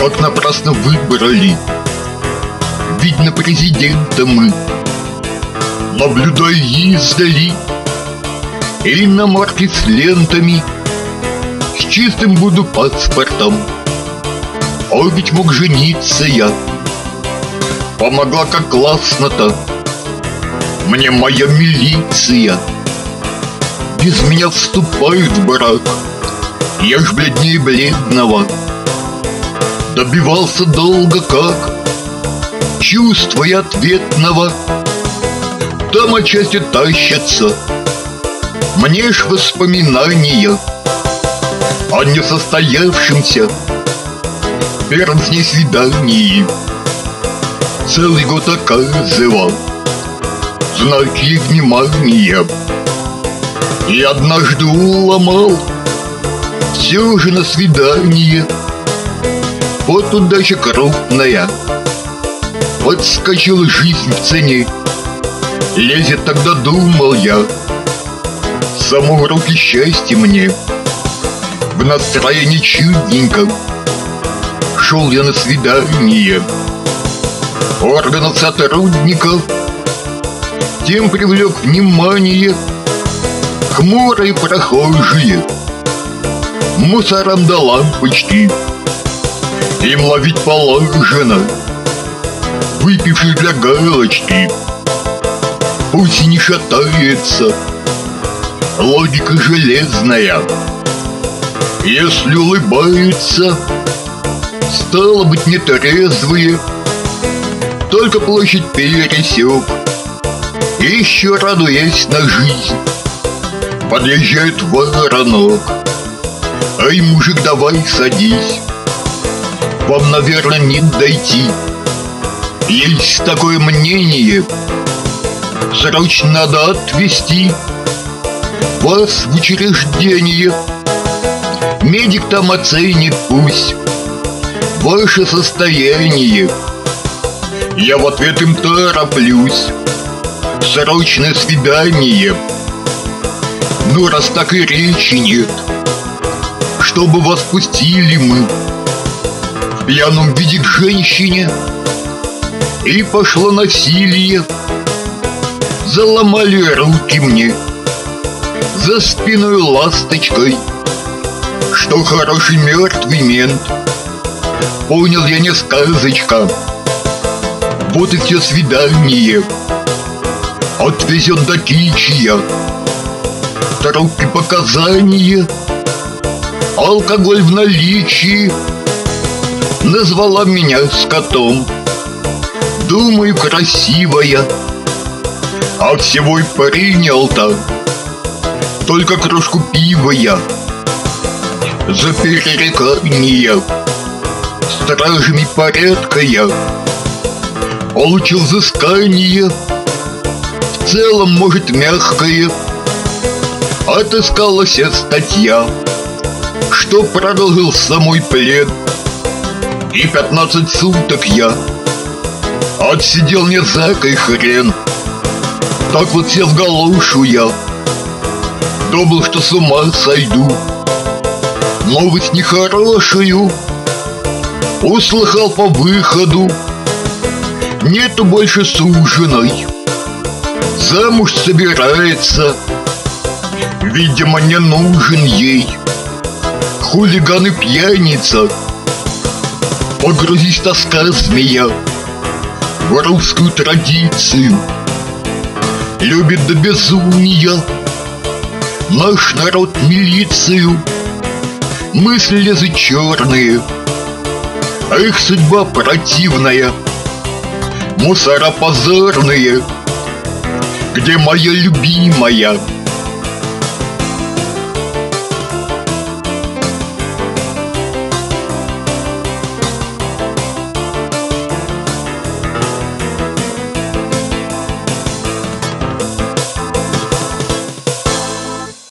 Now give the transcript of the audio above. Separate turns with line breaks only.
Как напрасно выбрали, видно, президента мы. Наблюдая издали, иномарки с лентами, с чистым буду паспортом. А ведь мог жениться я. Помогла как классно-то мне моя милиция. Без меня вступают в брак, я ж бледнее бледного. Добивался долго как чувства и ответного. Там отчасти тащатся мне ж воспоминания о несостоявшемся первом с ней свидании. Целый год оказывал знаки внимания и однажды уломал все же на свидание. Вот удача крупная, подскочила жизнь в цене. Лезет тогда, думал я, само в руки счастье мне. В настроении чудненько шел я на свидание. Органов сотрудников тем привлек внимание хмурые прохожие, мусорам до лампочки. Им ловить положено выпивших для галочки. Пусть и не шатается логика железная. Если улыбаются, стало быть, нетрезвые, только площадь пересек, еще радуясь на жизнь, подъезжает воронок. Эй, мужик, давай садись, вам, наверное, не дойти. Есть такое мнение, срочно надо отвезти вас в учреждение. Медик там оценит пусть ваше состояние. Я в ответ им тороплюсь: срочное свидание. Ну, раз так и речи нет, чтобы вас пустили мы в пьяном виде к женщине, и пошло насилие. Заломали руки мне за спиной ласточкой, что хороший мертвый мент. Понял я, не сказочка. Вот и все свидание отвезен до Кичия. Трубки показания, алкоголь в наличии. Назвала меня скотом, думаю, красивая, а всего и принял-то только кружку пива я. За перерекание стражами порядка я получил взыскание, в целом, может, мягкое. Отыскалась статья, что продолжился мой плен, и 15 суток я отсидел не всякий хрен. Так вот сел в галошу я, думал, что с ума сойду. Новость нехорошую услыхал по выходу: нету больше суженой, замуж собирается. Видимо, не нужен ей хулиган и пьяница. Погрузись, тоска змея, в русскую традицию. Любит до безумия наш народ милицию. Мысли лезут черные, а их судьба противная. Мусора позорные, где моя любимая